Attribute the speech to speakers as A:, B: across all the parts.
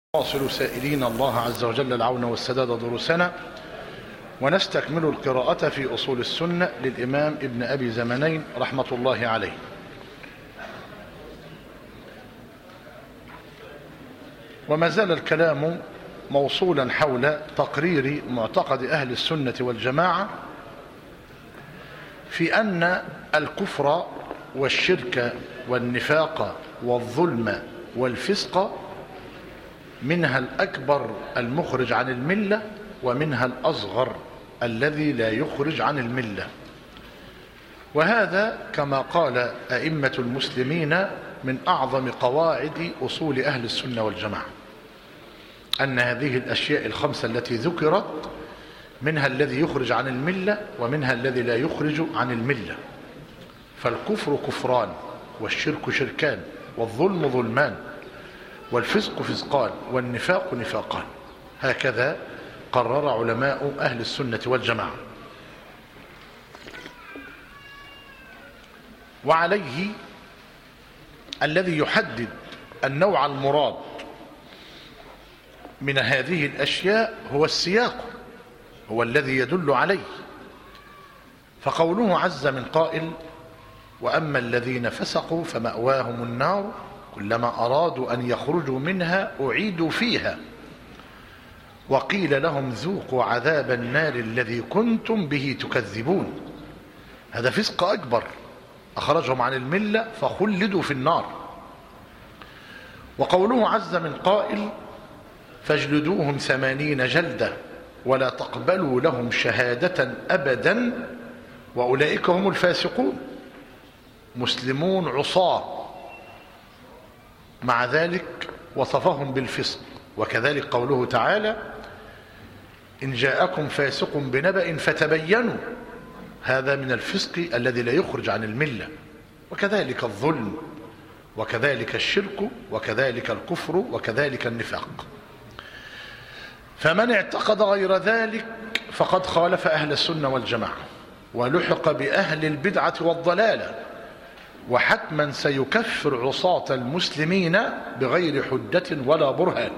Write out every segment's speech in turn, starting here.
A: نواصل سائلين الله عز وجل العون والسداد دروسنا، ونستكمل القراءة في أصول السنة للإمام ابن أبي زمنين رحمة الله عليه. وما زال الكلام موصولا حول تقرير معتقد أهل السنة والجماعة في أن الكفر والشرك والنفاق والظلم والفسق منها الأكبر المخرج عن الملة، ومنها الأصغر الذي لا يخرج عن الملة. وهذا كما قال أئمة المسلمين من أعظم قواعد أصول أهل السنة والجماعة، أن هذه الأشياء الخمسة التي ذكرت منها الذي يخرج عن الملة، ومنها الذي لا يخرج عن الملة. فالكفر كفران، والشرك شركان، والظلم ظلمان، والفسق فسقان، والنفاق نفاقان. هكذا قرر علماء أهل السنة والجماعة. وعليه الذي يحدد النوع المراد من هذه الأشياء هو السياق، هو الذي يدل عليه. فقوله عز من قائل: وأما الذين فسقوا فمأواهم النار كلما أرادوا أن يخرجوا منها أعيدوا فيها وقيل لهم ذوقوا عذاب النار الذي كنتم به تكذبون. هذا فسق أكبر أخرجهم عن الملة فخلدوا في النار. وقوله عز من قائل: فاجلدوهم 80 جلدة ولا تقبلوا لهم شهادة أبدا وأولئك هم الفاسقون. مسلمون عصاة، مع ذلك وصفهم بالفسق. وكذلك قوله تعالى: إن جاءكم فاسق بنبأ فتبينوا. هذا من الفسق الذي لا يخرج عن الملة. وكذلك الظلم، وكذلك الشرك، وكذلك الكفر، وكذلك النفاق. فمن اعتقد غير ذلك فقد خالف أهل السنة والجماعة، ولحق بأهل البدعة والضلالة، وحتما سيكفر عصاة المسلمين بغير حجة ولا برهان.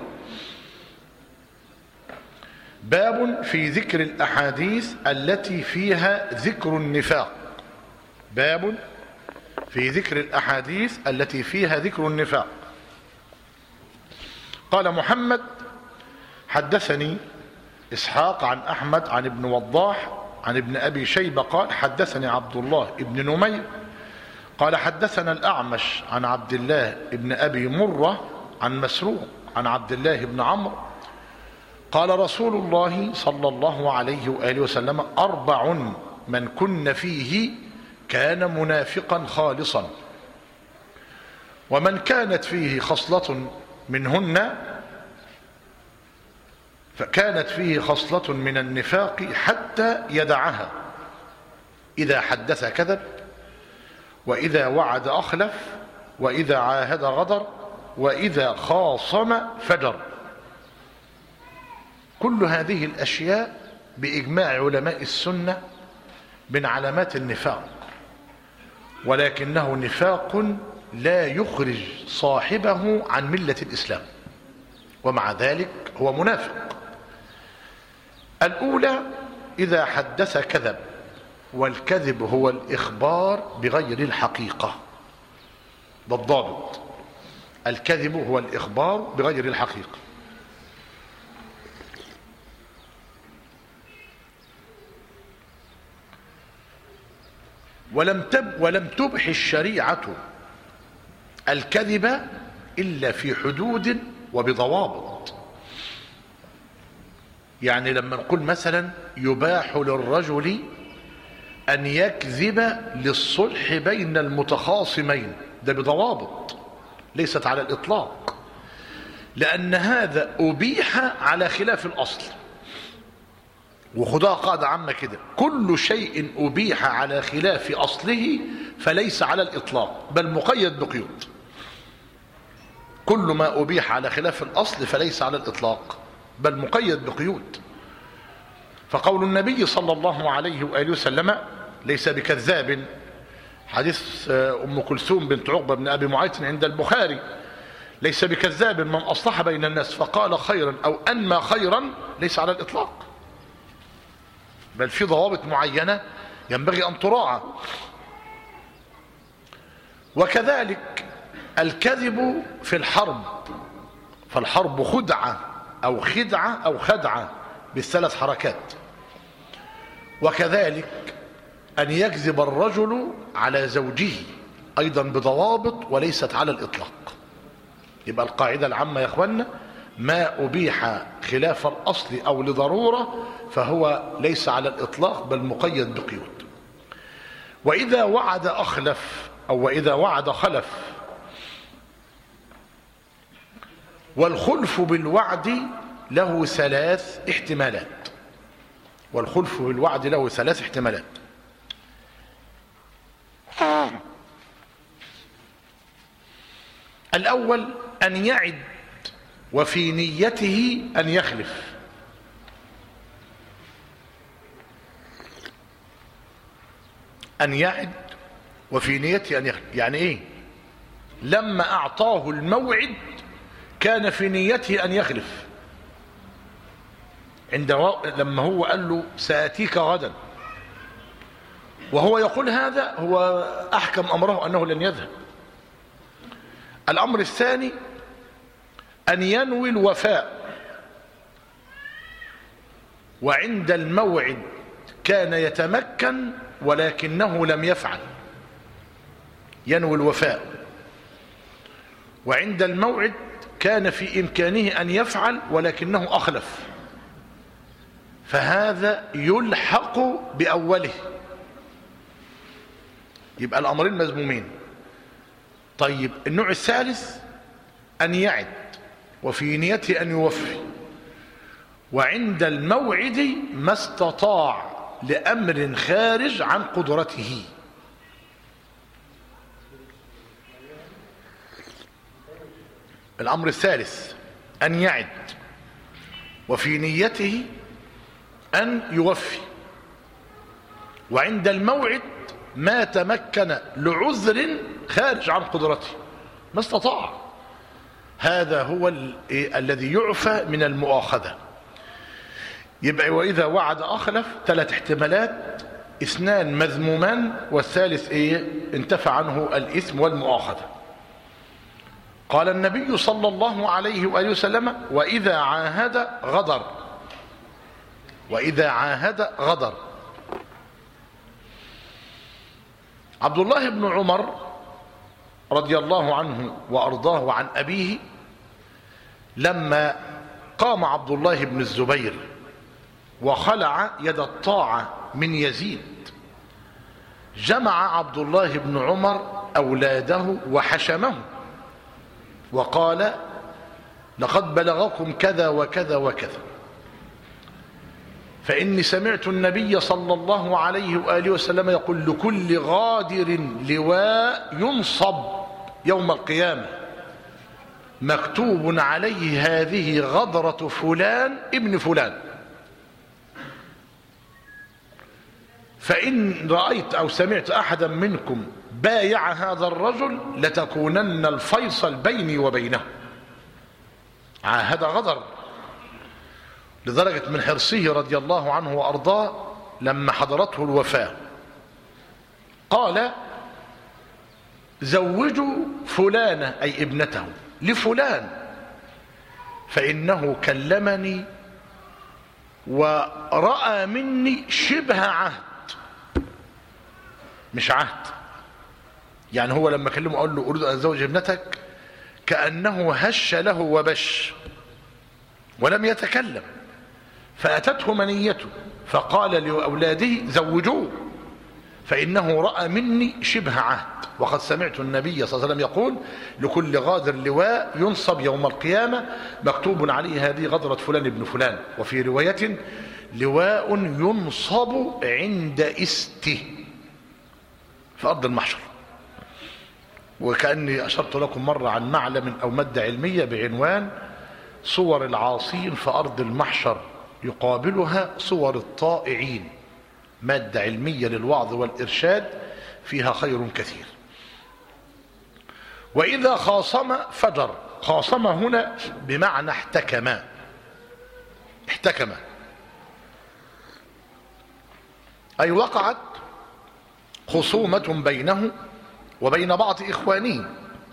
A: باب في ذكر الأحاديث التي فيها ذكر النفاق. باب في ذكر الأحاديث التي فيها ذكر النفاق. قال محمد: حدثني إسحاق عن أحمد عن ابن وضاح عن ابن أبي شيبة قال: حدثني عبد الله ابن نمير قال: حدثنا الأعمش عن عبد الله ابن أبي مرة عن مسروق عن عبد الله بن عمرو قال: رسول الله صلى الله عليه وآله وسلم: 4 من كن فيه كان منافقا خالصا، ومن كانت فيه خصلة منهن فكانت فيه خصلة من النفاق حتى يدعها: إذا حدث كذب، وإذا وعد أخلف، وإذا عاهد غدر، وإذا خاصم فجر. كل هذه الأشياء بإجماع علماء السنة من علامات النفاق، ولكنه نفاق لا يخرج صاحبه عن ملة الإسلام، ومع ذلك هو منافق. الأولى: إذا حدث كذب، والكذب هو الإخبار بغير الحقيقة. ده الضابط. الكذب هو الإخبار بغير الحقيقة. ولم تبح الشريعة الكذب إلا في حدود وبضوابط. يعني لما نقول مثلا يباح للرجل أن يكذب للصلح بين المتخاصمين، ده بضوابط ليست على الإطلاق، لأن هذا أبيح على خلاف الأصل. وخدها قاعدة عامة كده: كل شيء أبيح على خلاف أصله فليس على الإطلاق، بل مقيد بقيود. كل ما أبيح على خلاف الأصل فليس على الإطلاق، بل مقيد بقيود. فقول النبي صلى الله عليه وآله وسلم: ليس بكذاب، حديث أم كلثوم بنت عقبة بن أبي معيط عند البخاري: ليس بكذاب من أصلح بين الناس فقال خيرا أو أنمى خيرا ليس على الإطلاق، بل في ضوابط معينة ينبغي أن تراعى. وكذلك الكذب في الحرب، فالحرب خدعة أو خدعة أو خدعة بالثلاث حركات. وكذلك أن يكذب الرجل على زوجه أيضا بضوابط وليست على الإطلاق. يبقى القاعدة العامة يا أخوانا ما أبيح خلاف الأصل أو لضرورة فهو ليس على الإطلاق بل مقيد بقيود. وإذا وعد أخلف أو وإذا وعد خلف. والخلف بالوعد له ثلاث احتمالات. والخلف بالوعد له ثلاث احتمالات. الأول أن يعد وفي نيته أن يخلف. أن يعد وفي نيته أن يخلف يعني إيه؟ لما أعطاه الموعد كان في نيته أن يخلف، لما هو قال له سآتيك غدا وهو يقول هذا، هو أحكم أمره أنه لن يذهب. الأمر الثاني أن ينوي الوفاء وعند الموعد كان يتمكن ولكنه لم يفعل. ينوي الوفاء وعند الموعد كان في إمكانه أن يفعل ولكنه أخلف، فهذا يلحق بأوله. يبقى الأمرين مذمومين. طيب النوع الثالث أن يعد وفي نيته أن يوفي وعند الموعد ما استطاع لأمر خارج عن قدرته. الأمر الثالث أن يعد وفي نيته أن يوفي وعند الموعد ما تمكن لعذر خارج عن قدرته ما استطاع. هذا هو الذي يعفى من المؤاخذة. يبقى وإذا وعد أخلف ثلاث احتمالات، اثنان مذمومان والثالث انتفى عنه الإثم والمؤاخذة. قال النبي صلى الله عليه وآله وسلم وإذا عاهد غدر. وإذا عاهد غدر. عبد الله بن عمر رضي الله عنه وأرضاه عن أبيه لما قام عبد الله بن الزبير وخلع يد الطاعة من يزيد جمع عبد الله بن عمر أولاده وحشمه وقال لقد بلغكم كذا وكذا وكذا، فإني سمعت النبي صلى الله عليه وآله وسلم يقول لكل غادر لواء ينصب يوم القيامة مكتوب عليه هذه غدرة فلان ابن فلان، فإن رأيت أو سمعت أحدا منكم بايع هذا الرجل لتكونن الفيصل بيني وبينه. عاهد غدر، لدرجة من حرصه رضي الله عنه وأرضاه لما حضرته الوفاة قال زوجوا فلانة أي ابنته لفلان فإنه كلمني ورأى مني شبه عهد، مش عهد. يعني هو لما كلمه قال له أريد أن أزوج ابنتك كأنه هش له وبش ولم يتكلم، فأتته منيته فقال لأولاده زوجوه فإنه رأى مني شبه عهد. وقد سمعت النبي صلى الله عليه وسلم يقول لكل غادر لواء ينصب يوم القيامة مكتوب عليه هذه غدرة فلان ابن فلان. وفي رواية لواء ينصب عند استه في أرض المحشر. وكأني أشرت لكم مرة عن معلم أو مادة علمية بعنوان صور العاصين في أرض المحشر يقابلها صور الطائعين، مادة علمية للوعظ والإرشاد فيها خير كثير. وإذا خاصم فجر، خاصم هنا بمعنى احتكم. أي وقعت خصومة بينه وبين بعض إخوانه،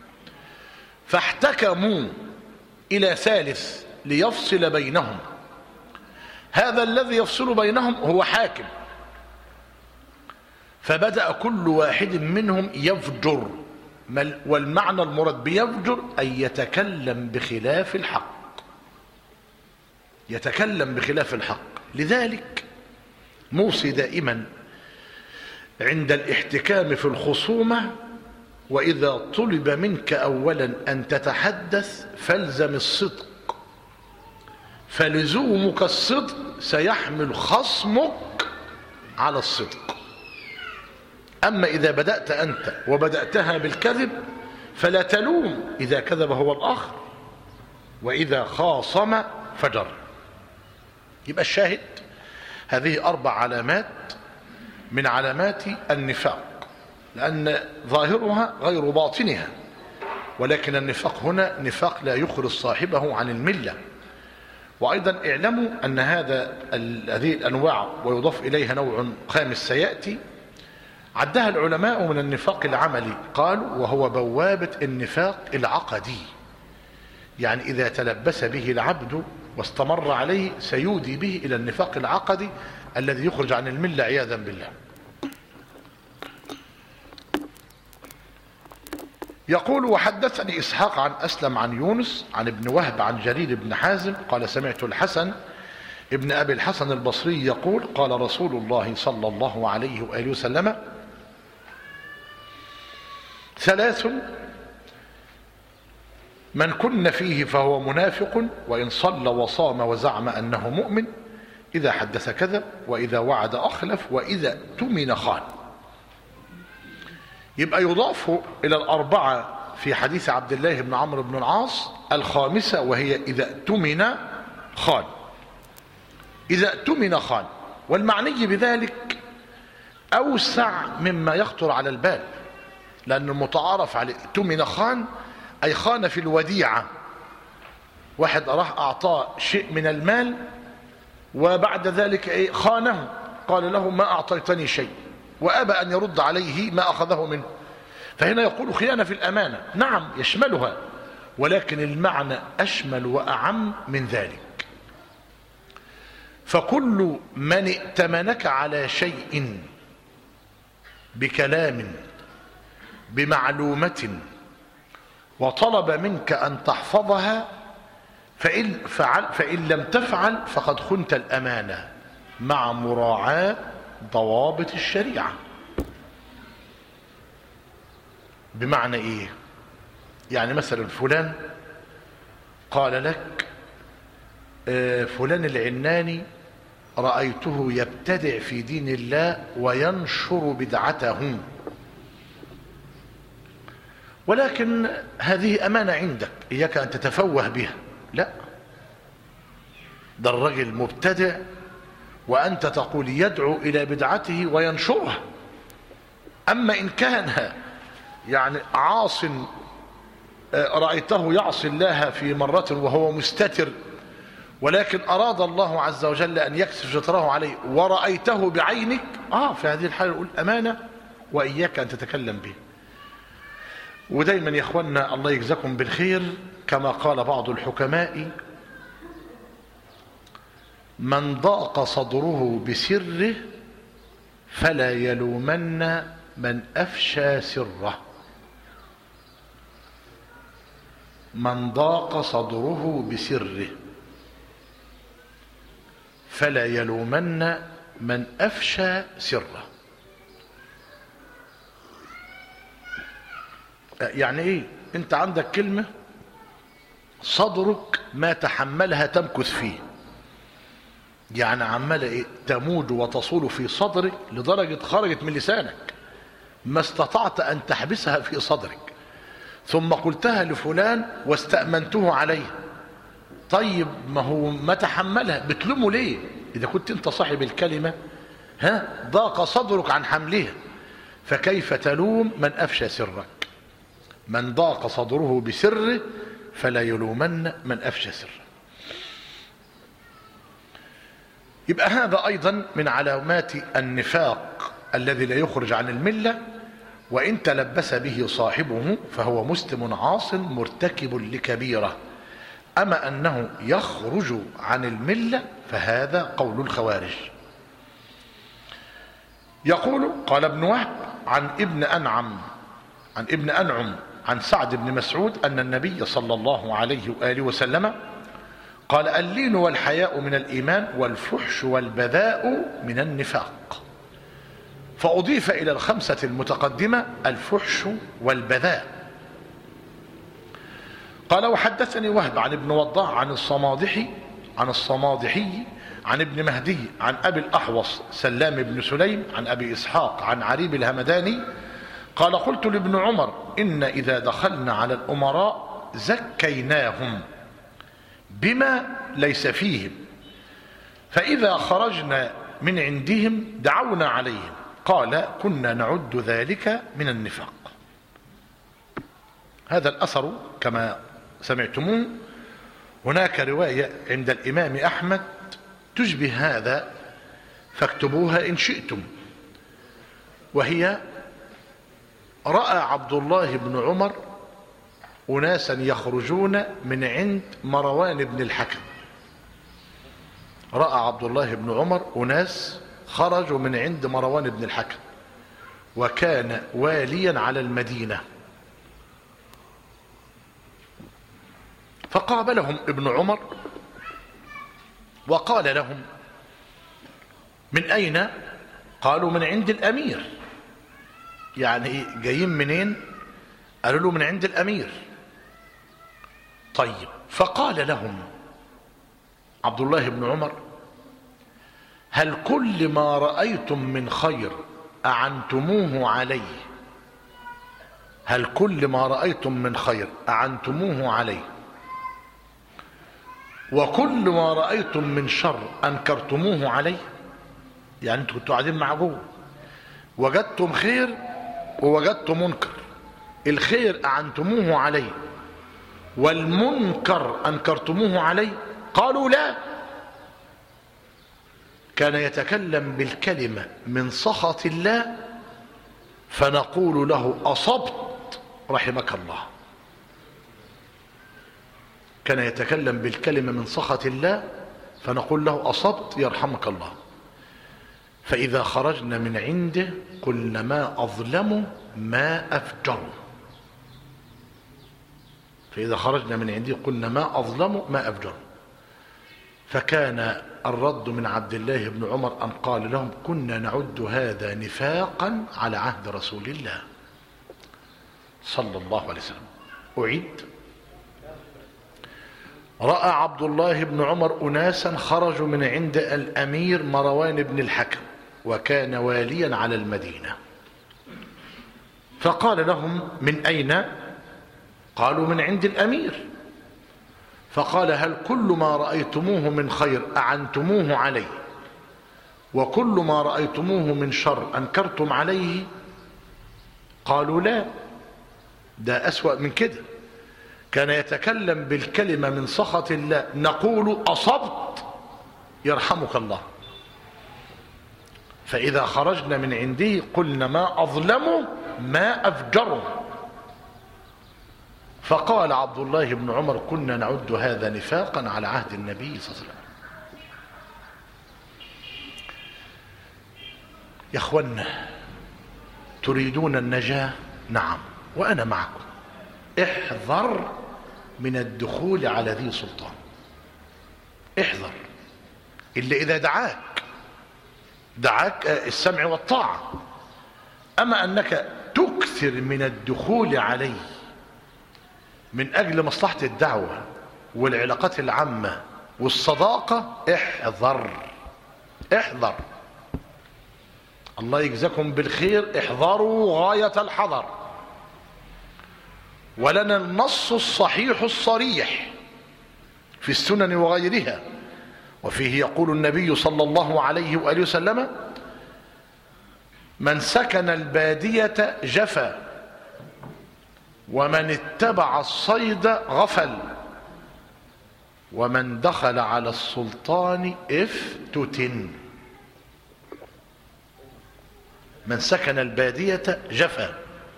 A: فاحتكموا إلى ثالث ليفصل بينهم. هذا الذي يفصل بينهم هو حاكم، فبدأ كل واحد منهم يفجر. والمعنى المراد بيفجر أي يتكلم بخلاف الحق. لذلك نوصي دائما عند الاحتكام في الخصومة: وإذا طلب منك أولا أن تتحدث فالزم الصدق، فلزومك الصدق سيحمل خصمك على الصدق. أما إذا بدأت أنت وبدأتها بالكذب فلا تلوم، إذا كذب هو الآخر، وإذا خاصم فجر. يبقى الشاهد هذه 4 علامات من علامات النفاق، لأن ظاهرها غير باطنها، ولكن النفاق هنا نفاق لا يخرج صاحبه عن الملة. وأيضا اعلموا أن هذه الأنواع ويضاف إليها نوع خامس سيأتي عدها العلماء من النفاق العملي، قالوا وهو بوابة النفاق العقدي. يعني إذا تلبس به العبد واستمر عليه سيودي به إلى النفاق العقدي الذي يخرج عن الملة عياذا بالله. يقول: وحدثني إسحاق عن أسلم عن يونس عن ابن وهب عن جرير بن حازم قال: سمعت الحسن ابن أبي الحسن البصري يقول: قال رسول الله صلى الله عليه وآله وسلم: 3 من كن فيه فهو منافق، وإن صلى وصام وزعم أنه مؤمن، إذا حدث كذب، وإذا وعد أخلف، وإذا اؤتمن خان. يبقى يضاف إلى 4 في حديث عبد الله بن عمرو بن العاص الخامسة، وهي إذا اؤتمن خان. إذا اؤتمن خان، والمعني بذلك أوسع مما يخطر على البال، لأن المتعارف على اؤتمن خان أي خان في الوديعة. واحد راح أعطاه شيء من المال وبعد ذلك خانه، قال له: ما أعطيتني شيء، وأبى أن يرد عليه ما أخذه منه. فهنا يقول خيانة في الأمانة، نعم يشملها، ولكن المعنى أشمل وأعم من ذلك. فكل من ائتمنك على شيء بكلام بمعلومة وطلب منك أن تحفظها، فإن لم تفعل فقد خنت الأمانة مع مراعاة ضوابط الشريعة. بمعنى إيه؟ يعني مثلا فلان قال لك: فلان العناني رأيته يبتدع في دين الله وينشر بدعته، ولكن هذه أمانة عندك، إياك أن تتفوه بها. لا، ده الرجل مبتدع وأنت تقول يدعو إلى بدعته وينشرها. أما إن كان يعني عاص رأيته يعصي الله في مرة وهو مستتر، ولكن أراد الله عز وجل أن يكشف ستره عليه ورأيته بعينك، في هذه الحالة نقول أمانة وإياك أن تتكلم به. ودايما يا اخوانا الله يجزاكم بالخير، كما قال بعض الحكماء: من ضاق صدره بسره فلا يلومن من أفشى سره. من ضاق صدره بسره فلا يلومن من أفشى سره. يعني ايه؟ انت عندك كلمة صدرك ما تحملها تمكث فيه، يعني عمالة تموج وتصول في صدرك لدرجة خرجت من لسانك، ما استطعت ان تحبسها في صدرك، ثم قلتها لفلان واستأمنته عليه. طيب ما هو ما تحملها، بتلومه ليه؟ اذا كنت انت صاحب الكلمة ضاق صدرك عن حملها، فكيف تلوم من افشى سرك؟ من ضاق صدره بسره فلا يلومن من أفشى سره. يبقى هذا أيضا من علامات النفاق الذي لا يخرج عن الملة، وإن تلبس به صاحبه فهو مسلم عاص مرتكب لكبيرة. أما أنه يخرج عن الملة فهذا قول الخوارج. يقول قال ابن وهب عن ابن أنعم عن سعد بن مسعود أن النبي صلى الله عليه وآله وسلم قال: اللين والحياء من الإيمان، والفحش والبذاء من النفاق. فأضيف إلى الخمسة المتقدمة الفحش والبذاء. قال: وحدثني وهب عن ابن وضاح عن الصمادحي عن ابن مهدي عن أبي الأحوص سلام بن سليم عن أبي إسحاق عن عريب الهمداني قال: قلت لابن عمر: إن إذا دخلنا على الأمراء زكيناهم بما ليس فيهم، فإذا خرجنا من عندهم دعونا عليهم. قال: كنا نعد ذلك من النفاق. هذا الأثر كما سمعتموه هناك رواية عند الإمام أحمد تشبه هذا فاكتبوها إن شئتم، وهي: رأى عبد الله بن عمر أناسا يخرجون من عند مروان بن الحكم. رأى عبد الله بن عمر أناس خرجوا من عند مروان بن الحكم، وكان واليا على المدينة. فقابلهم ابن عمر وقال لهم: من أين؟ قالوا: من عند الأمير. يعني جايين منين؟ قالوا له: من عند الأمير. طيب، فقال لهم عبد الله بن عمر: هل كل ما رأيتم من خير أعنتموه عليه؟ هل كل ما رأيتم من خير أعنتموه عليه؟ وكل ما رأيتم من شر أنكرتموه عليه؟ يعني انتوا كنتوا قاعدين مع جوه، وجدتم خير ووجدتم منكر، الخير أعنتموه عليه والمنكر أنكرتموه عليه؟ قالوا: لا. كان يتكلم بالكلمة من سخط الله فنقول له: أصبت رحمك الله. كان يتكلم بالكلمة من سخط الله فنقول له: أصبت يرحمك الله. فإذا خرجنا من عنده قلنا: ما أظلم ما أفجر. فإذا خرجنا من عنده قلنا: ما أظلم ما أفجر. فكان الرد من عبد الله بن عمر أن قال لهم: كنا نعد هذا نفاقا على عهد رسول الله صلى الله عليه وسلم. أعيد: رأى عبد الله بن عمر أناسا خرجوا من عند الأمير مروان بن الحكم، وكان واليا على المدينة. فقال لهم: من أين؟ قالوا: من عند الأمير. فقال: هل كل ما رأيتموه من خير أعنتموه عليه، وكل ما رأيتموه من شر أنكرتم عليه؟ قالوا: لا. ده أسوأ من كده. كان يتكلم بالكلمة من سخط الله نقول: أصبت يرحمك الله. فإذا خرجنا من عنده قلنا: ما أظلم ما أفجر. فقال عبد الله بن عمر: كنا نعد هذا نفاقا على عهد النبي صلى الله عليه وسلم. يا اخوانا، تريدون النجاة؟ نعم، وأنا معكم. احذر من الدخول على ذي سلطان. احذر، إلا إذا دعاك السمع والطاعة. أما أنك تكثر من الدخول عليه من أجل مصلحة الدعوة والعلاقات العامة والصداقة، احذر. الله يجزاكم بالخير. احذروا غاية الحذر. ولنا النص الصحيح الصريح في السنن وغيرها، وفيه يقول النبي صلى الله عليه وآله وسلم: من سكن البادية جفا، ومن اتبع الصيد غفل، ومن دخل على السلطان افتتن. من سكن البادية جفا،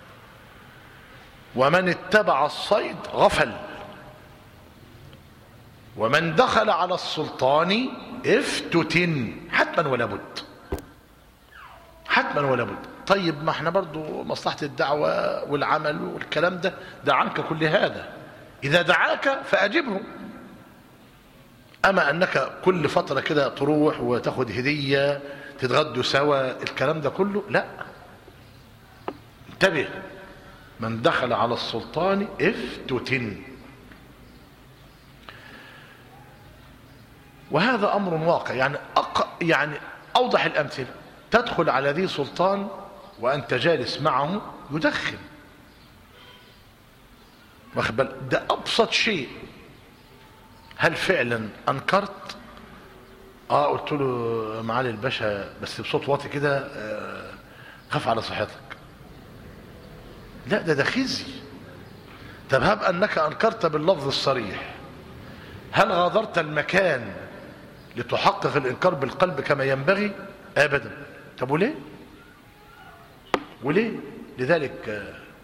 A: ومن اتبع الصيد غفل، ومن دخل على السلطان افتتن. حتما ولا بد، حتما ولا بد. طيب ما احنا برضو مصلحة الدعوة والعمل والكلام ده عنك كل هذا، إذا دعاك فأجبه. أما أنك كل فترة كده تروح وتاخد هدية تتغدوا سوا الكلام ده كله لا. انتبه، من دخل على السلطان افتتن. وهذا أمر واقع، يعني أوضح الأمثلة، تدخل على ذي سلطان وأنت جالس معه يدخن، واخد بالك؟ ده أبسط شيء. هل فعلا أنكرت؟ قلت له معالي الباشا بس بصوت واطي كده، خاف على صحتك. لا، ده خزي. طب هب أنك أنكرت باللفظ الصريح، هل غادرت المكان لتحقق الإنكار بالقلب كما ينبغي؟ أبدا. طب وليه؟ لذلك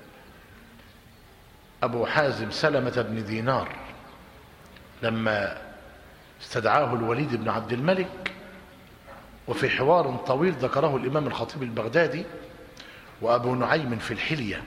A: أبو حازم سلمة بن دينار لما استدعاه الوليد بن عبد الملك، وفي حوار طويل ذكره الإمام الخطيب البغدادي وأبو نعيم في الحلية،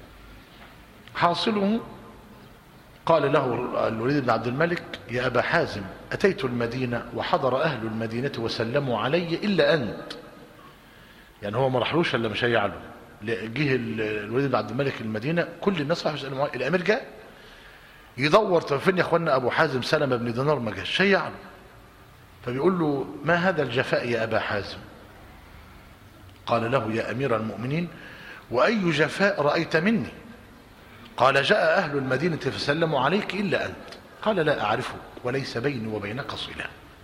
A: حاصله قال له الوليد بن عبد الملك: يا أبا حازم، أتيت المدينة وحضر أهل المدينة وسلموا علي إلا أنت. يعني هو ما رحلوش إلا مشيع له. جه الوليد بن عبد الملك المدينة، كل الناس راحوا يسألوا معاه، الأمير جاء يدور، طب فين يا اخوانا أبو حازم سلمة بن دينار؟ ما جاش، شيع له. فبيقول له: ما هذا الجفاء يا أبا حازم؟ قال له: يا أمير المؤمنين، وأي جفاء رأيت مني؟ قال: جاء أهل المدينة فسلموا عليك إلا أنت. قال: لا أعرفه وليس بيني وبينك صلة.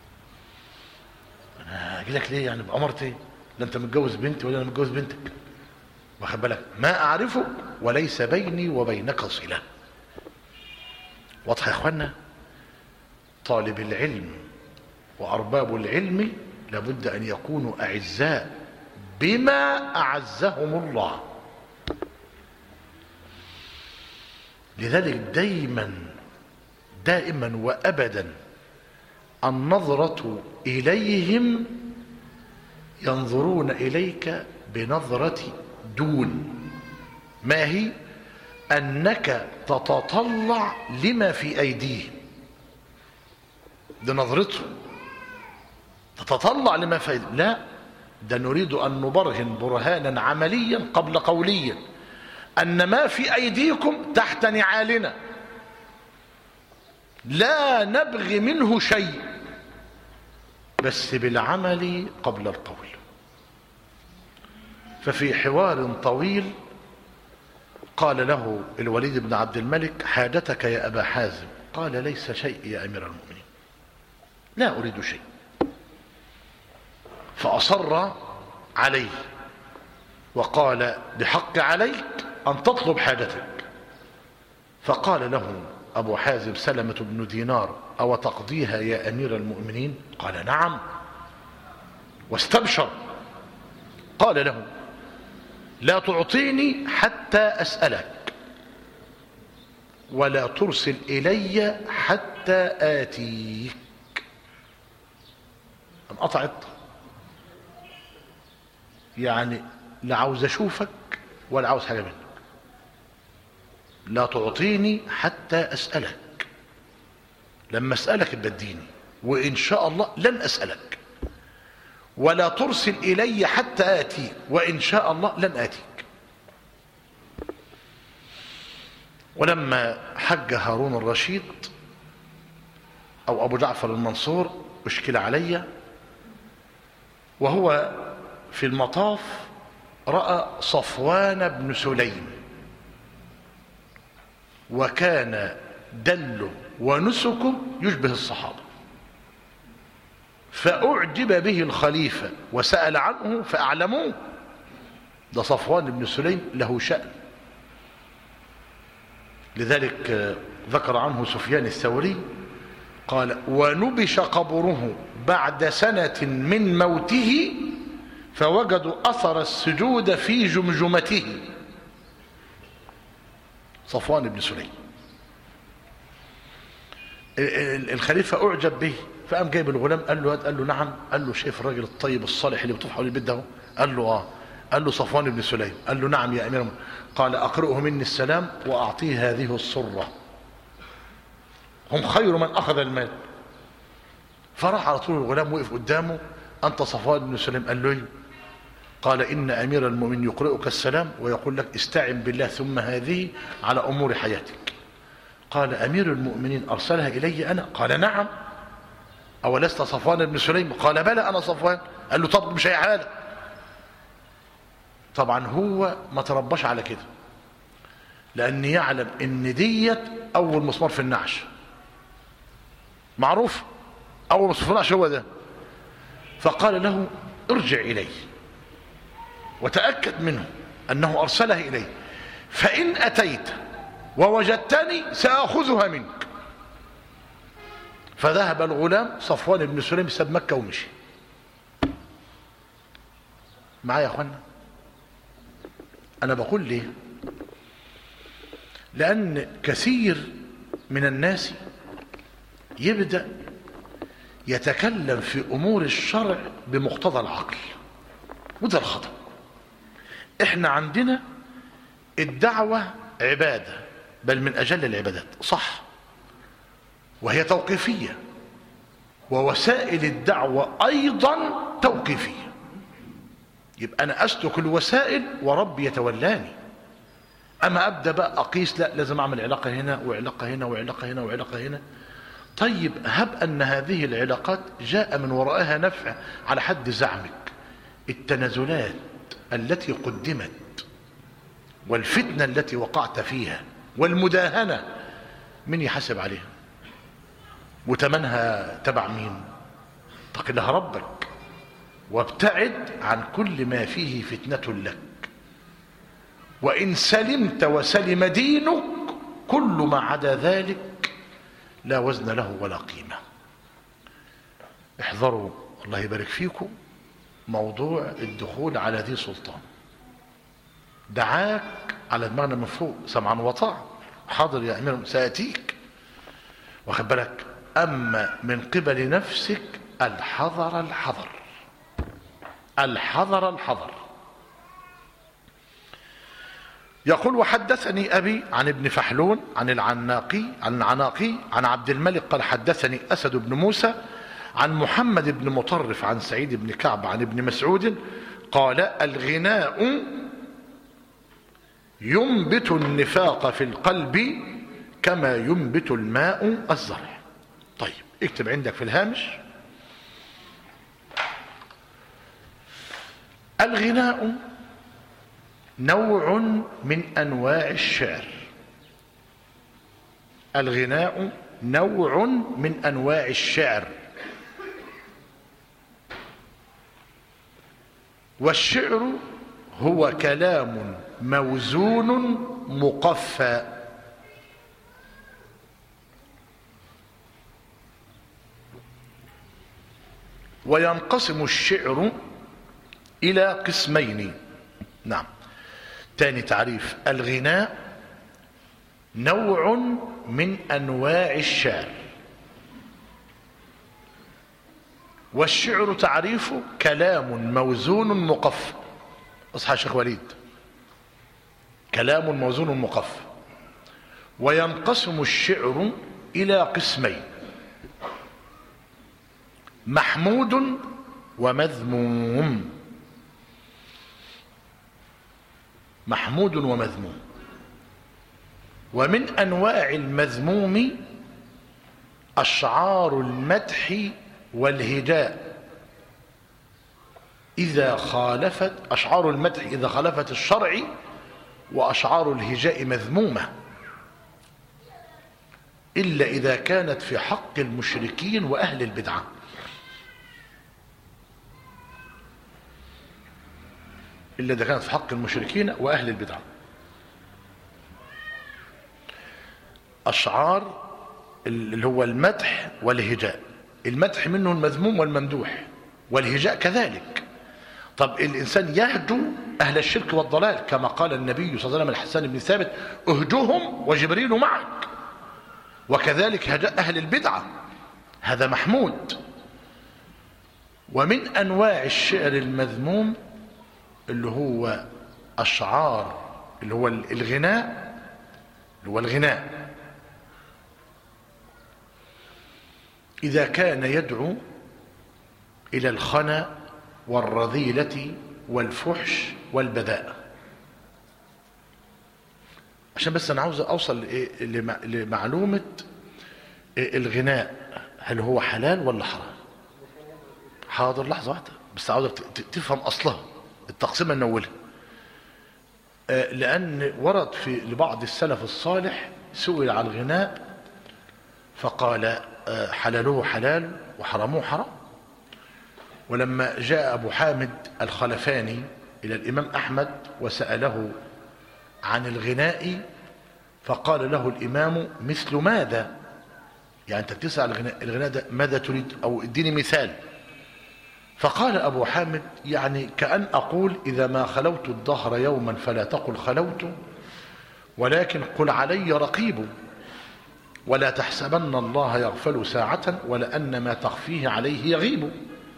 A: أنا أجي لك ليه يعني بأمرت إيه؟ لا أنت متجوز بنتي ولا أنا متجوز بنتك، واخد بالك؟ ما أعرفه وليس بيني وبينك صلة. واضح يا إخوانا؟ طالب العلم وأرباب العلم لابد أن يكونوا أعزاء بما أعزهم الله. لذلك دائما وأبدا النظرة إليهم ينظرون إليك بنظرة دون. ما هي؟ أنك تتطلع لما في أيديهم. ده نظرته، تتطلع لما في أيديهم. لا، ده نريد أن نبرهن برهانا عمليا قبل قوليا أن ما في أيديكم تحت نعالنا، لا نبغي منه شيء، بس بالعمل قبل القول. ففي حوار طويل قال له الوليد بن عبد الملك: حاجتك يا أبا حازم؟ قال: ليس شيء يا أمير المؤمنين، لا أريد شيء. فأصر عليه وقال: بحق عليك أن تطلب حاجتك. فقال له أبو حازم سلمة بن دينار: أو تقضيها يا أمير المؤمنين؟ قال: نعم. واستبشر. قال له: لا تعطيني حتى أسألك، ولا ترسل إلي حتى آتيك. انقطعت، يعني لا عاوز أشوفك ولا عاوز حاجة منك. لا تعطيني حتى أسألك، لما أسألك بديني، وإن شاء الله لن أسألك. ولا ترسل إلي حتى آتيك، وإن شاء الله لن آتيك. ولما حج هارون الرشيد أو أبو جعفر المنصور أشكل علي، وهو في المطاف رأى صفوان بن سليم، وكان دله ونسكه يشبه الصحابة، فأعجب به الخليفة وسأل عنه فأعلموه. ده صفوان بن سليم له شأن، لذلك ذكر عنه سفيان الثوري قال: ونبش قبره بعد سنة من موته فوجدوا أثر السجود في جمجمته. صفوان بن سليم الخليفة أعجب به، فقام جايب الغلام قال له نعم. قال له: شايف الراجل الطيب الصالح اللي بيطوف حول البيت ده؟ قال له: آه. قال له: صفوان بن سليم. قال له: نعم يا أمير المؤمنين. قال: أقرئه مني السلام وأعطيه هذه الصرة، هم خير من أخذ المال. فراح على طول الغلام وقف قدامه: أنت صفوان بن سليم؟ قال له: إيه؟ قال: إن أمير المؤمنين يقرئك السلام ويقول لك استعن بالله ثم هذه على أمور حياتك. قال: أمير المؤمنين أرسلها إلي أنا؟ قال: نعم. أولست صفوان بن سليم؟ قال: بلى أنا صفوان. قال له: طب مش هيحالك. طبعا هو ما ترباش على كده، لأن يعلم إن ديت أول مسمار في النعش، معروف أول مسمار في النعش هو ده. فقال له: ارجع إليه وتأكد منه أنه أرسله إليه، فإن أتيت ووجدتني سأخذها منك. فذهب الغلام صفوان بن سليم ساب مكة ومشي. معايا يا أخوانا؟ أنا بقول ليه؟ لأن كثير من الناس يبدأ يتكلم في أمور الشرع بمقتضى العقل، وده الخطأ. احنا عندنا الدعوة عبادة، بل من أجل العبادات، صح، وهي توقيفية، ووسائل الدعوة أيضا توقيفية. يبقى أنا أسلك الوسائل وربي يتولاني. أما أبدأ بقى أقيس، لا لازم أعمل علاقة هنا وعلاقة هنا وعلاقة هنا وعلاقة هنا. طيب هب أن هذه العلاقات جاء من ورائها نفع على حد زعمك، التنازلات التي قدمت والفتنة التي وقعت فيها والمداهنة، من يحاسب عليها؟ وتمنها تبع مين؟ اتق الله ربك وابتعد عن كل ما فيه فتنة لك. وإن سلمت وسلم دينك كل ما عدا ذلك لا وزن له ولا قيمة. احذروا الله يبارك فيكم موضوع الدخول على ذي سلطان. دعاك على دماغنا من فوق سمعا وطاعة، حاضر يا أمير سيأتيك، واخد بالك. أما من قبل نفسك الحذر الحذر الحذر الحذر. يقول: وحدثني أبي عن ابن فحلون عن العناقي عن عبد الملك قال: حدثني أسد بن موسى عن محمد بن مطرف عن سعيد بن كعب عن ابن مسعود قال: الغناء ينبت النفاق في القلب كما ينبت الماء الزرع. طيب اكتب عندك في الهامش: الغناء نوع من أنواع الشعر. الغناء نوع من أنواع الشعر، والشعر هو كلام موزون مقفى. وينقسم الشعر إلى قسمين. نعم، تاني تعريف: الغناء نوع من أنواع الشعر، والشعر تعريفه كلام موزون مقفى. اصحى يا شيخ وليد، كلام موزون مقفى. وينقسم الشعر إلى قسمين: محمود ومذموم. محمود ومذموم. ومن أنواع المذموم أشعار المدح والهجاء إذا خالفت، أشعار المدح إذا خالفت الشرع، وأشعار الهجاء مذمومة إلا إذا كانت في حق المشركين وأهل البدعة. إلا إذا كانت في حق المشركين وأهل البدعة. أشعار اللي هو المدح والهجاء. المدح منه المذموم والممدوح، والهجاء كذلك. طب الإنسان يهجو أهل الشرك والضلال كما قال النبي صلى الله عليه وسلم الحسن بن ثابت: اهجهم وجبريل معك. وكذلك هجاء أهل البدعة، هذا محمود. ومن أنواع الشعر المذموم اللي هو أشعار اللي هو الغناء، إذا كان يدعو إلى الخنا والرذيلة والفحش والبذاء. عشان بس أنا عاوز أوصل لمعلومة الغناء، هل هو حلال ولا حرام؟ حاضر، لحظة واحدة بس عاوزك تفهم أصلها، التقسيمة النولها. لأن ورد في لبعض السلف الصالح سئل عن الغناء فقال حلالوه حلال وحراموه حرام. ولما جاء أبو حامد الخلفاني إلى الإمام أحمد وسأله عن الغناء فقال له الإمام: مثل ماذا؟ يعني أنت بتسأل الغناء ده ماذا تريد؟ أو اديني مثال. فقال أبو حامد: يعني كأن أقول إذا ما خلوت الدهر يوما فلا تقل خلوت، ولكن قل علي رقيب، ولا تحسبن الله يغفل ساعة ولأن ما تخفيه عليه يغيب.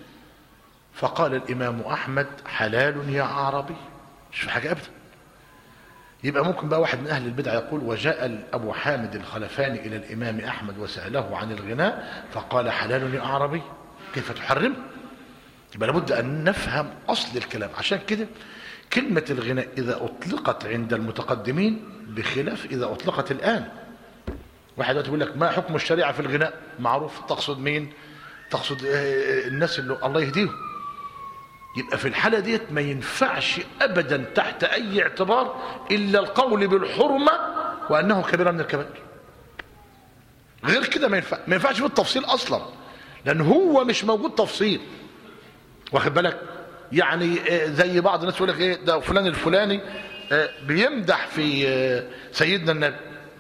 A: فقال الإمام أحمد: حلال يا عربي. مش في حاجة أبدا. يبقى ممكن بقى واحد من أهل البدع يقول: وجاء أبو حامد الخلفاني إلى الإمام أحمد وسأله عن الغناء فقال حلال يا عربي، كيف تحرمه؟ يبقى لابد أن نفهم أصل الكلام. عشان كده كلمة الغناء إذا أطلقت عند المتقدمين بخلاف إذا أطلقت الآن. واحد دلوقتي يقول لك: ما حكم الشريعة في الغناء؟ معروف، تقصد مين؟ تقصد الناس اللي الله يهديهم. يبقى في الحالة ديت ما ينفعش أبدا تحت أي اعتبار إلا القول بالحرمة وأنه كبيرة من الكبائر. غير كده ما ينفعش بالتفصيل أصلا، لأن هو مش موجود تفصيل. واخد بالك؟ يعني زي بعض الناس يقول لك ايه ده فلان الفلاني بيمدح في سيدنا النبي.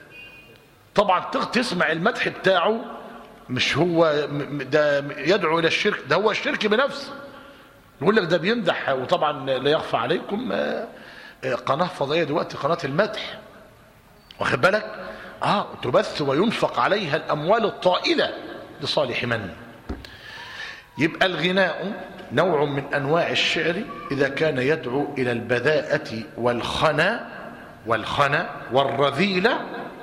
A: طبعا تسمع المدح بتاعه، مش هو ده يدعو الى الشرك، ده هو الشرك بنفسه. يقول لك ده بيمدح. وطبعا لا يخفى عليكم قناه فضائيه دلوقتي، قناه المدح، واخد بالك؟ تبث وينفق عليها الاموال الطائله لصالح من. يبقى الغناء نوع من أنواع الشعر إذا كان يدعو إلى البذاءة والخنا والرذيلة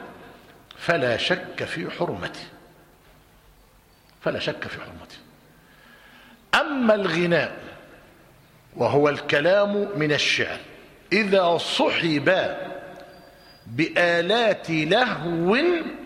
A: فلا شك في حرمته. أما الغناء وهو الكلام من الشعر إذا صحب بآلات لهو،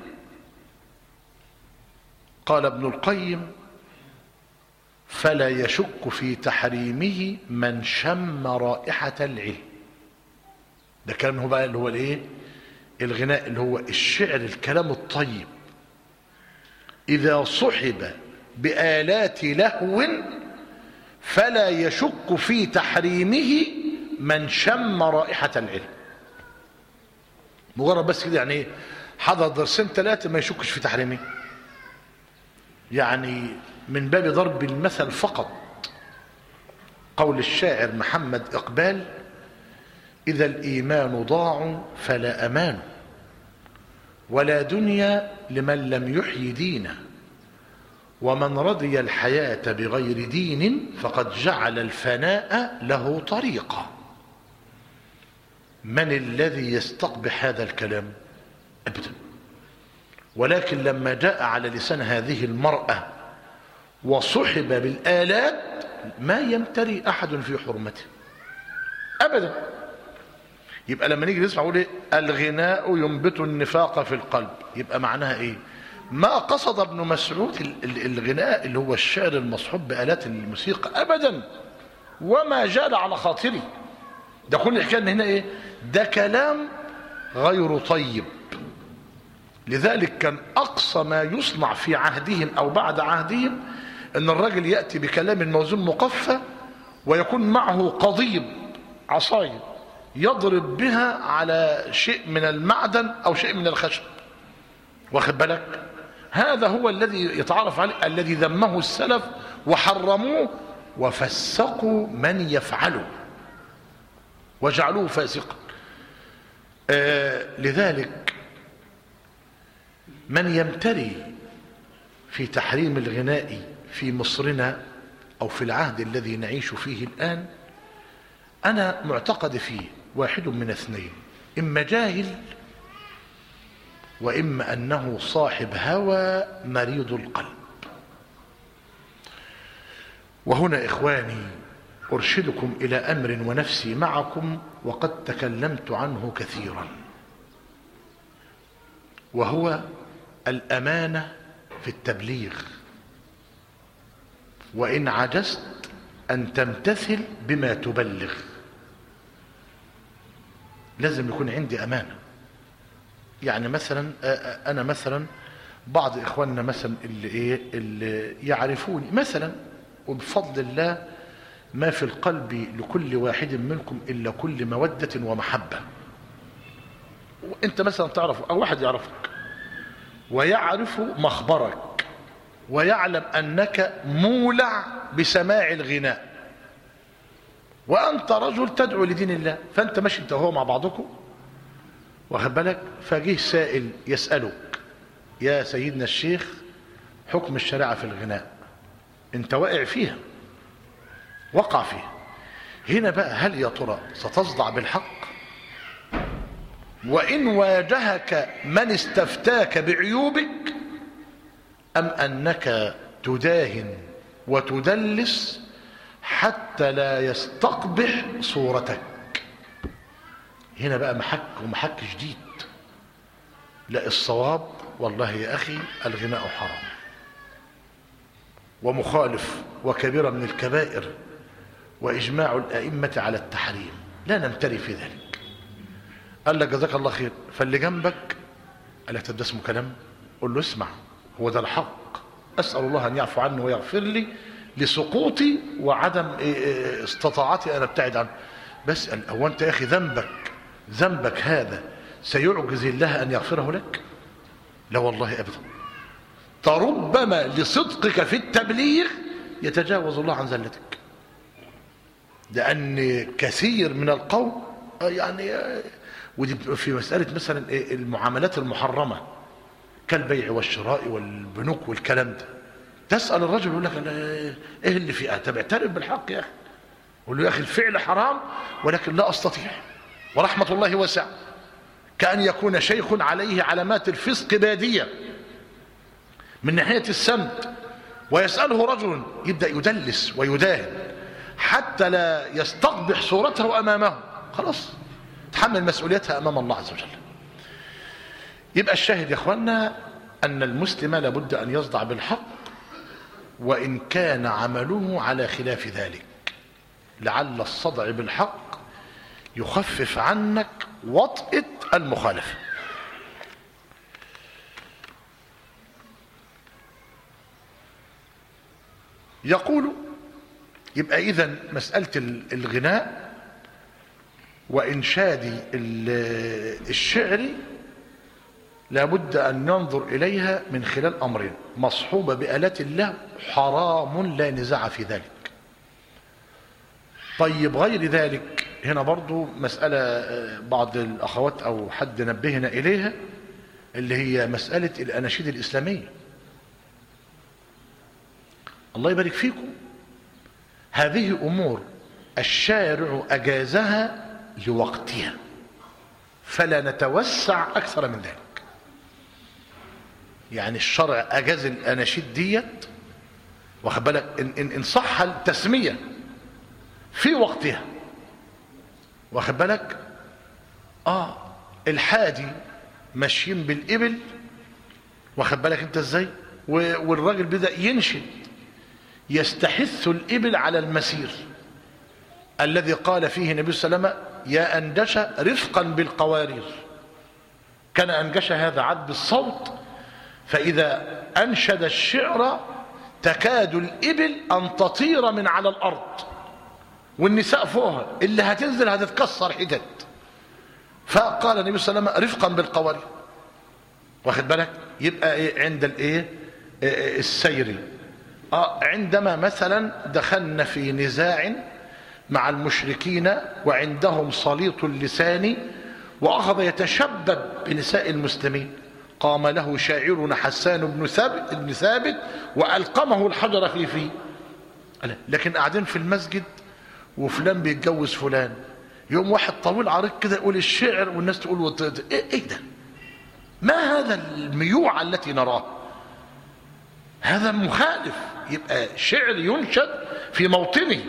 A: قال ابن القيم: فلا يشك في تحريمه من شم رائحة العلم. ده كلام هو بقى اللي هو الايه؟ الغناء اللي هو الشعر، الكلام الطيب. إذا صحب بآلات لهو فلا يشك في تحريمه من شم رائحة العلم. مجرد بس كده يعني ايه؟ حضر درسين ثلاثة ما يشكش في تحريمه. يعني من باب ضرب المثل فقط قول الشاعر محمد إقبال: إذا الإيمان ضاع فلا أمان، ولا دنيا لمن لم يحيي دينا، ومن رضي الحياة بغير دين فقد جعل الفناء له طريقا. من الذي يستقبح هذا الكلام؟ أبدا. ولكن لما جاء على لسان هذه المرأة وصحب بالآلات ما يمتري أحد في حرمته أبدا. يبقى لما نيجي نسمع نقول ايه؟ الغناء ينبت النفاق في القلب. يبقى معناها ايه؟ ما قصد ابن مسعود الغناء اللي هو الشعر المصحوب بآلات الموسيقى أبدا، وما جال على خاطري. ده كل الحكاية ان هنا ايه؟ ده كلام غير طيب. لذلك كان أقصى ما يصنع في عهدهم أو بعد عهدهم أن الرجل يأتي بكلام موزون مقفى ويكون معه قضيب عصاية يضرب بها على شيء من المعدن أو شيء من الخشب. واخد بالك؟ هذا هو الذي يتعرف عليه، الذي ذمه السلف وحرموه وفسقوا من يفعله وجعلوه فاسقا. لذلك من يمتري في تحريم الغناء في مصرنا أو في العهد الذي نعيش فيه الآن، أنا معتقد فيه واحد من اثنين: إما جاهل، وإما أنه صاحب هوى مريض القلب. وهنا إخواني أرشدكم إلى أمر ونفسي معكم وقد تكلمت عنه كثيرا، وهو الأمانة في التبليغ. وإن عجزت أن تمتثل بما تبلغ، لازم يكون عندي أمانة. يعني مثلا أنا مثلا بعض إخواننا مثلا اللي يعرفوني مثلا، وبفضل الله ما في القلب لكل واحد منكم إلا كل مودة ومحبة. وانت مثلا تعرف أو واحد يعرفك ويعرف مخبرك ويعلم أنك مولع بسماع الغناء، وأنت رجل تدعو لدين الله، فأنت ماشي انت وهو مع بعضكم، واخد بالك؟ فجيه سائل يسألك: يا سيدنا الشيخ، حكم الشريعة في الغناء. انت واقع فيها، وقع فيها. هنا بقى هل يا ترى ستصدع بالحق؟ وإن واجهك من استفتاك بعيوبك، أم أنك تداهن وتدلس حتى لا يستقبح صورتك؟ هنا بقى محك ومحك جديد. لا، الصواب والله يا أخي الغناء حرام ومخالف وكبيرة من الكبائر، وإجماع الأئمة على التحريم، لا نمتري في ذلك. قال لك جزاك الله خير، فاللي جنبك قال لك ده اسمه كلام؟ قل له اسمع، هو ده الحق، أسأل الله أن يعفو عني ويغفر لي لسقوطي وعدم استطاعتي أن أبتعد عنه. بسأل: هو أنت يا أخي ذنبك هذا سيعجز الله أن يغفره لك؟ لا والله أبدا. فربما لصدقك في التبليغ يتجاوز الله عن زلتك، لأن كثير من القوم يعني ودي في مسألة مثلا المعاملات المحرمة كالبيع والشراء والبنوك والكلام ده، تسأل الرجل يقول لك: ايه اللي فيه؟ طب اعترف بالحق يا أخي. قول له: يا أخي الفعل حرام ولكن لا أستطيع، ورحمة الله واسعة. كأن يكون شيخ عليه علامات الفسق بادية من ناحية السمت، ويسأله رجل يبدأ يدلس ويداهن حتى لا يستقبح صورته أمامه، خلاص تحمل مسؤوليتها أمام الله عز وجل. يبقى الشاهد يا أخوانا أن المسلم لابد أن يصدع بالحق، وإن كان عمله على خلاف ذلك، لعل الصدع بالحق يخفف عنك وطئة المخالفة. يقول: يبقى إذن مسألة الغناء وإنشاد الشعر لابد أن ننظر إليها من خلال أمرين: مصحوبة بآلات الله حرام لا نزاع في ذلك. طيب غير ذلك، هنا برضو مسألة بعض الأخوات أو حد نبهنا إليها، اللي هي مسألة الأناشيد الإسلامية. الله يبارك فيكم، هذه أمور الشارع أجازها لوقتها، فلا نتوسع أكثر من ذلك. يعني الشرع أجاز الأناشيد ديت، واخد بالك، إن صح التسمية في وقتها، واخد بالك. الحادي ماشيين بالإبل، واخد بالك انت ازاي، والراجل بدأ ينشد يستحث الإبل على المسير الذي قال فيه النبي صلى الله عليه وسلم: يا أنجش رفقا بالقوارير. كان أنجش هذا عذب الصوت، فإذا أنشد الشعر تكاد الإبل أن تطير من على الأرض، والنساء فوقها اللي هتنزل هتتكسر حتت. فقال النبي صلى الله عليه وسلم: رفقا بالقوارير، واخد بالك. يبقى إيه عند الإيه السير. عندما مثلا دخلنا في نزاع مع المشركين وعندهم سليط اللسان وأخذ يتشبب بنساء المسلمين، قام له شاعرنا حسان بن ثابت وألقمه الحجر في فيه. لكن قاعدين في المسجد وفلان بيتجوز فلان، يوم واحد طويل عريض كده يقول الشعر والناس تقول ايه ده؟ ما هذا الميوعة التي نراه؟ هذا مخالف. يبقى شعر ينشد في موطنه.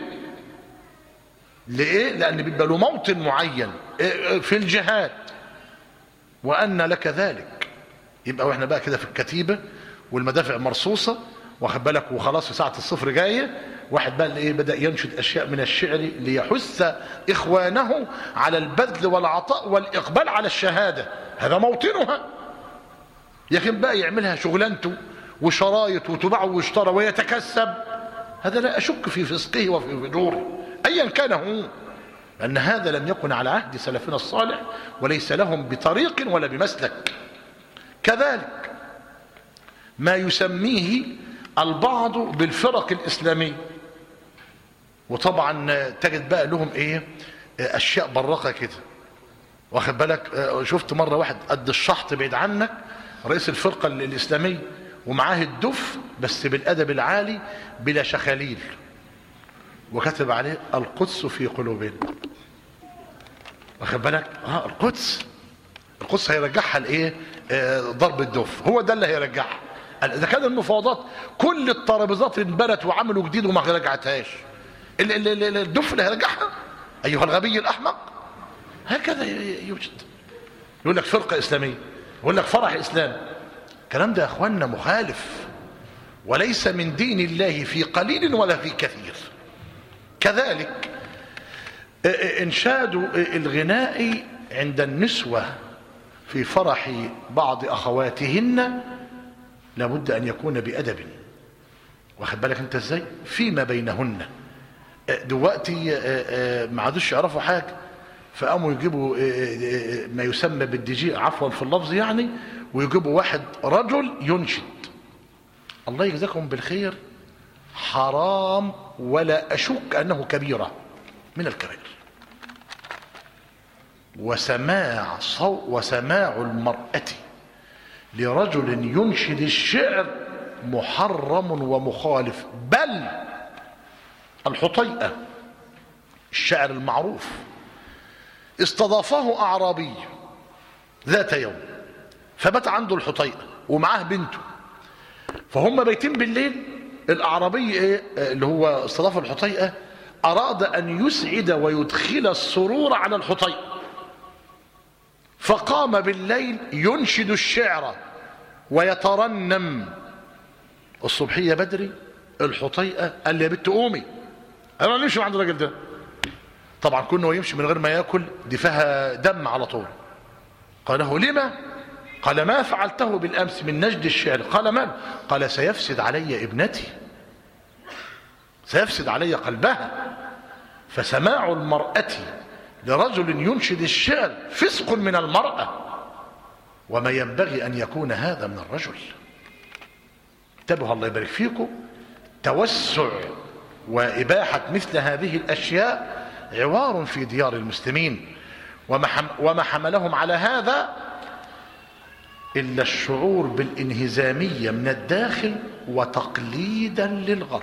A: ليه؟ لأن بيبقى له موطن معين في الجهاد، وأن لك ذلك. يبقى واحنا بقى كده في الكتيبة والمدافع مرصوصة، واخد بالك، وخلاص في ساعة الصفر جاية، واحد بقى اللي بدأ ينشد أشياء من الشعر ليحث إخوانه على البذل والعطاء والإقبال على الشهادة. هذا موطنها. لكن بقى يعملها شغلانته وشرايط وتباع ويشترى ويتكسب، هذا لا أشك في فسقه وفي فجوره أيا كان هو، لأن هذا لم يكن على عهد سلفنا الصالح وليس لهم بطريق ولا بمسلك. كذلك ما يسميه البعض بالفرق الإسلامية، وطبعا تجد بقى لهم ايه اشياء برقة كده، واخد بالك. شفت مرة واحد قد الشحط بعيد عنك رئيس الفرقة الإسلامية ومعاه الدف بس بالأدب العالي بلا شخاليل، وكتب عليه القدس في قلوبنا، واخد بالك. القدس هيرجعها لايه؟ ضرب الدف، هو ده اللي هيرجعها. اذا كان المفاوضات كل الترابيزات انبنت وعملوا جديد وما رجعتهاش، الدف اللي هيرجعها؟ ايها الغبي الاحمق. هكذا يوجد، يقول لك فرقه اسلاميه، يقول لك فرح اسلامي. الكلام ده يا اخواننا مخالف، وليس من دين الله في قليل ولا في كثير. كذلك انشاد الغناء عند النسوة في فرح بعض أخواتهن لابد أن يكون بأدب، واخد بالك انت ازاي فيما بينهن. دلوقتي ما عادوش يعرفوا حاجة، فقاموا يجيبوا ما يسمى بالدي عفوا في اللفظ يعني، ويجيبوا واحد رجل ينشد. الله يجزاكم بالخير، حرام ولا أشك أنه كبيرة من الكبائر. وسماع المرأة لرجل ينشد الشعر محرم ومخالف. بل الحطيئة الشاعر المعروف استضافه أعرابي ذات يوم، فبات عنده الحطيئة ومعاه بنته، فهم بيتين بالليل. الأعرابي اللي هو استضاف الحطيئة أراد أن يسعد ويدخل السرور على الحطيئة، فقام بالليل ينشد الشعر ويترنم. الصبحية بدري الحطيئة قال لي يا بنت قومي، أنا نمشي عند الراجل ده. طبعا كنا يمشي من غير ما يأكل، دي فيها دم على طول. قال له لما؟ قال ما فعلته بالأمس من نجد الشعر. قال من؟ قال سيفسد علي ابنتي، سيفسد علي قلبها. فسماع المرأة لرجل ينشد الشعر فسق من المرأة، وما ينبغي أن يكون هذا من الرجل. انتبهوا الله يبارك فيكم. توسع وإباحة مثل هذه الأشياء عوار في ديار المسلمين، وما حملهم على هذا إلا الشعور بالانهزامية من الداخل وتقليدا للغرب.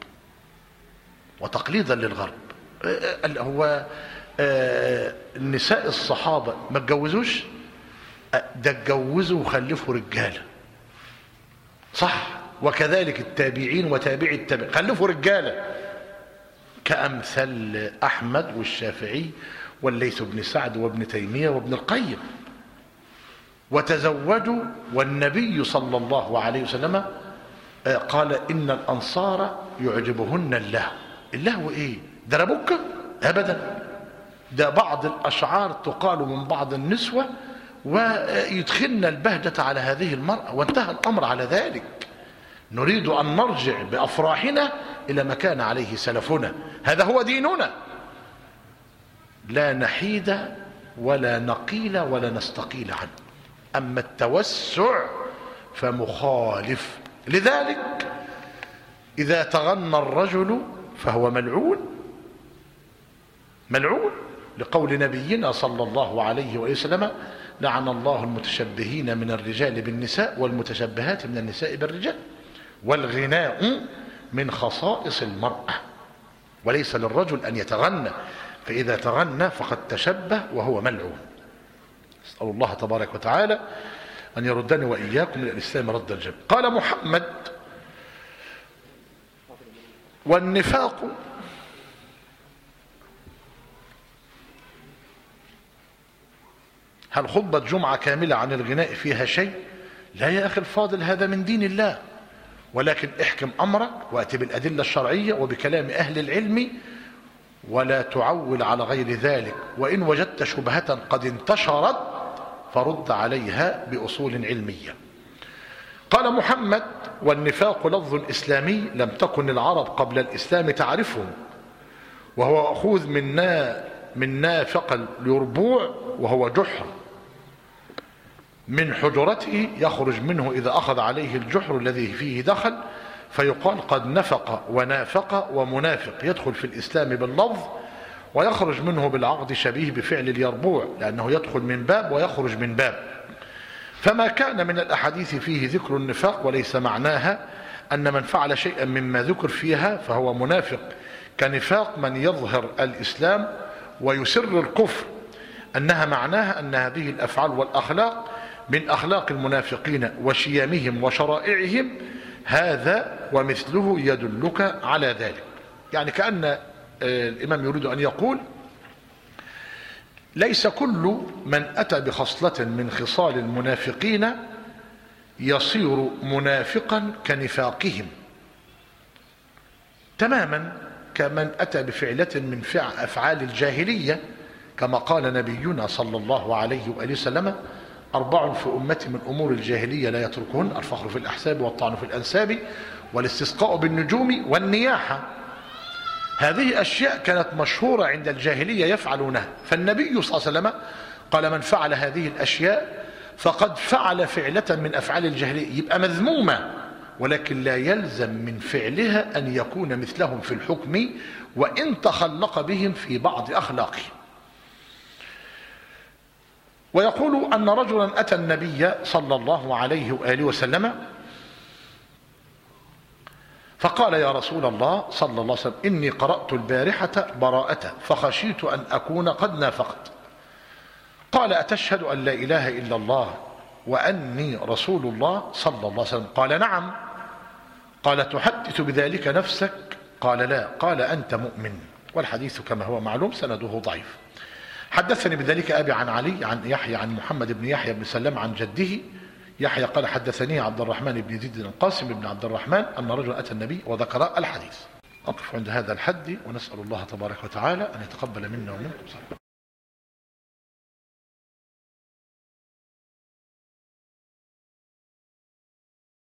A: هو النساء الصحابة ما اتجوزوش، ده اتجوزوا وخلفوا رجالة، صح؟ وكذلك التابعين وتابعي التابعين خلفوا رجالة، كأمثال أحمد والشافعي والليث بن سعد وابن تيمية وابن القيم. وتزوجوا، والنبي صلى الله عليه وسلم قال إن الأنصار يعجبهن اللهو إيه؟ ده ربك؟ أبدا، ده بعض الأشعار تقال من بعض النسوة ويدخلن البهجة على هذه المرأة، وانتهى الأمر على ذلك. نريد أن نرجع بأفراحنا إلى ما كان عليه سلفنا، هذا هو ديننا، لا نحيد ولا نقيل ولا نستقيل عنه. أما التوسع فمخالف. لذلك إذا تغنى الرجل فهو ملعون، ملعون، لقول نبينا صلى الله عليه وسلم: لعن الله المتشبهين من الرجال بالنساء والمتشبهات من النساء بالرجال. والغناء من خصائص المرأة، وليس للرجل أن يتغنى، فإذا تغنى فقد تشبه وهو ملعون. أسأل الله تبارك وتعالى أن يردني وإياكم إلى الإسلام رد الجميع. قال محمد: والنفاق هل خطبة جمعة كاملة عن الغناء فيها شيء؟ لا يا أخي الفاضل، هذا من دين الله، ولكن احكم أمرك وأتي بالأدلة الشرعية وبكلام أهل العلم، ولا تعول على غير ذلك. وإن وجدت شبهة قد انتشرت فرد عليها بأصول علمية. قال محمد: والنفاق لفظ إسلامي لم تكن العرب قبل الإسلام تعرفه، وهو أخوذ من نافق اليربوع، وهو جحر من حجرته يخرج منه إذا أخذ عليه الجحر الذي فيه دخل، فيقال قد نفق ونافق ومنافق، يدخل في الإسلام باللفظ ويخرج منه بالعقد، شبيه بفعل اليربوع، لأنه يدخل من باب ويخرج من باب. فما كان من الأحاديث فيه ذكر النفاق، وليس معناها أن من فعل شيئا مما ذكر فيها فهو منافق، كنفاق من يظهر الإسلام ويسر الكفر، أنها معناها أن هذه الأفعال والأخلاق من أخلاق المنافقين وشيمهم وشرائعهم، هذا ومثله يدلك على ذلك. يعني كأن الإمام يريد أن يقول: ليس كل من أتى بخصلة من خصال المنافقين يصير منافقا كنفاقهم، تماما كمن أتى بفعلة من أفعال الجاهلية، كما قال نبينا صلى الله عليه وآله وسلم: 4 في أمتي من أمور الجاهلية لا يتركهن: الفخر في الأحساب، والطعن في الأنساب، والاستسقاء بالنجوم، والنياحة. هذه أشياء كانت مشهورة عند الجاهلية يفعلونها، فالنبي صلى الله عليه وسلم قال: من فعل هذه الأشياء فقد فعل فعلة من أفعال الجاهلية، يبقى مذمومة، ولكن لا يلزم من فعلها أن يكون مثلهم في الحكم، وإن تخلق بهم في بعض أخلاقهم. ويقول أن رجلا أتى النبي صلى الله عليه وآله وسلم فقال: يا رسول الله صلى الله عليه وسلم، إني قرأت البارحة براءة فخشيت أن أكون قد نافقت. قال: أتشهد أن لا إله إلا الله وأني رسول الله صلى الله عليه وسلم؟ قال: نعم. قال: تحدث بذلك نفسك؟ قال: لا. قال: أنت مؤمن. والحديث كما هو معلوم سنده ضعيف. حدثني بذلك أبي عن علي عن يحيى عن محمد بن يحيى بن سلام عن جده يحيى قال: حدثني عبد الرحمن بن يزيد القاسم بن عبد الرحمن أن رجل أتى النبي وذكر الحديث. أقف عند هذا الحد، ونسأل الله تبارك وتعالى أن يتقبل منا ومنكم صالح.